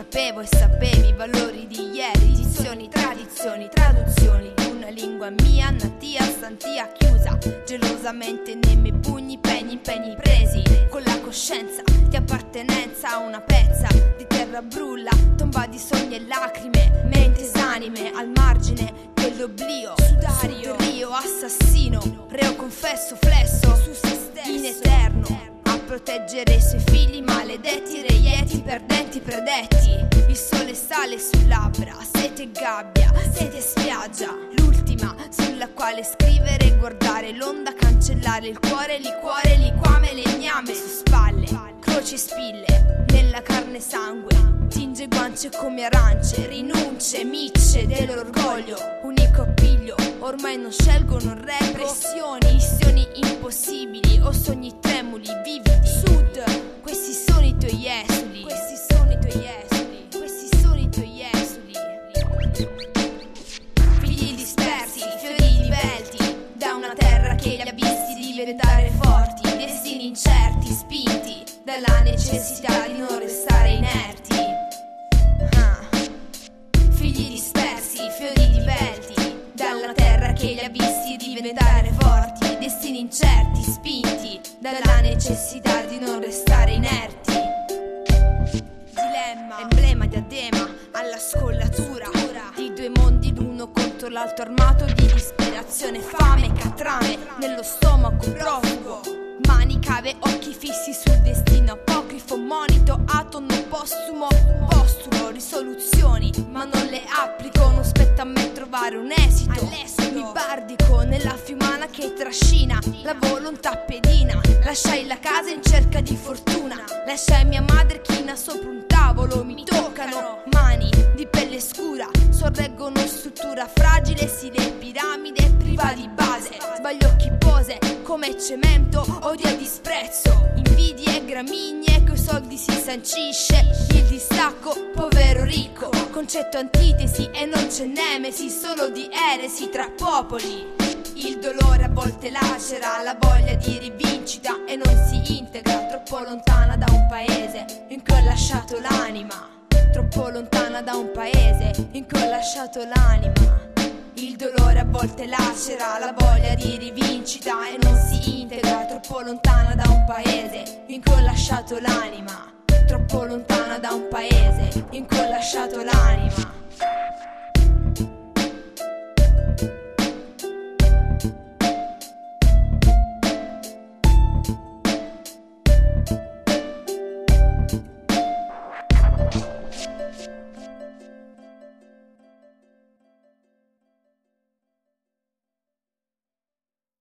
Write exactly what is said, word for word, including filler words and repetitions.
sapevo e sapevi i valori di ieri, dizioni, tradizioni, traduzioni. Una lingua mia, natia, stantia, chiusa gelosamente nei miei pugni, pegni, impegni presi con la coscienza di appartenenza a una pezza di terra brulla, tomba di sogni e lacrime, mente esanime al margine dell'oblio, sudario, rio, assassino, reo confesso, flesso su se stesso, in eterno a proteggere i suoi figli maledetti, reieti, perdenti, predetti. Il sole sale su labbra, sete e gabbia, sete e spiaggia, l'ultima sulla quale scrivere e guardare l'onda, cancellare il cuore, liquore, liquame, legname su spalle, croci e spille, nella carne e sangue, tinge guance come arance, rinunce, micce dell'orgoglio, unico appiglio, ormai non scelgono re, pressioni, missioni impossibili o sogni tremuli, vividi. Sud, questi sono i tuoi esuli, questi sono i tuoi esuli, questi sono i tuoi esuli. Figli dispersi, fiori divelti, da una terra che li ha visti diventare forti, destini incerti, spinti dalla necessità di non restare inerti. Ah. Figli dispersi, fiori divelti, dalla terra che li ha visti diventare forti, destini incerti, spinti dalla necessità di non restare inerti. Dilemma, emblema, diadema alla scollatura di due mondi, l'uno contro l'altro, armato di disperazione, fame, catrame nello stomaco profugo, mani cave, occhi fissi sul destino apocrifo, monito, atomo, postumo, postulo, risoluzioni, ma non le applico, non spetta a me trovare un esito. Mi bardico nella fiumana che trascina la volontà pedina, lasciai la casa in cerca di fortuna, lasciai mia madre china sopra un tavolo, mi toccano mani di pelle scura, sorreggono struttura fragile, stile piramide, priva di base, sbaglio chi pose come cemento, odio e disprezzo, invidie, gramigne, coi soldi si sancisce il distacco, povero ricco, concetto antitesi e non c'è nemesi, solo di eresi tra popoli. Il dolore a volte lacera, la voglia di rivincita e non si integra, troppo lontana da un paese in cui ho lasciato l'anima, troppo lontana da un paese in cui ho lasciato l'anima. Il dolore a volte lacera, la voglia di rivincita e non si integra, troppo lontana da un paese in cui ho lasciato l'anima, troppo lontana da un paese in cui ho lasciato l'anima.